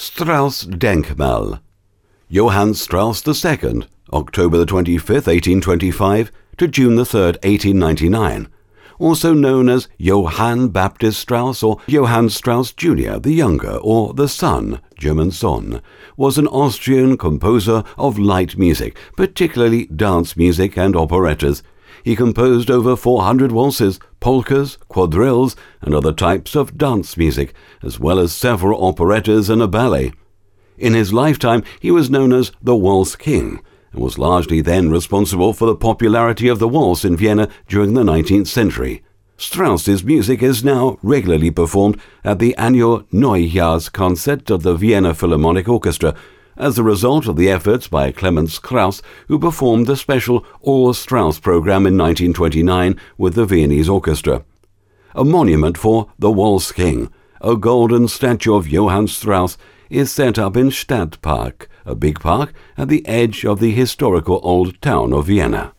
Strauss-Denkmal. Johann Strauss II, October 25, 1825 to June 3, 1899, also known as Johann Baptist Strauss or Johann Strauss Jr. the Younger or the Son, German Sohn, was an Austrian composer of light music, particularly dance music and operettas. He composed over 400 waltzes, polkas, quadrilles, and other types of dance music, as well as several operettas and a ballet. In his lifetime, he was known as the Waltz King, and was largely then responsible for the popularity of the waltz in Vienna during the 19th century. Strauss's music is now regularly performed at the annual Neujahrskonzert of the Vienna Philharmonic Orchestra, as a result of the efforts by Clemens Krauss, who performed the special All Strauss program in 1929 with the Viennese Orchestra. A monument for the Waltz King, a golden statue of Johann Strauss, is set up in Stadtpark, a big park at the edge of the historical old town of Vienna.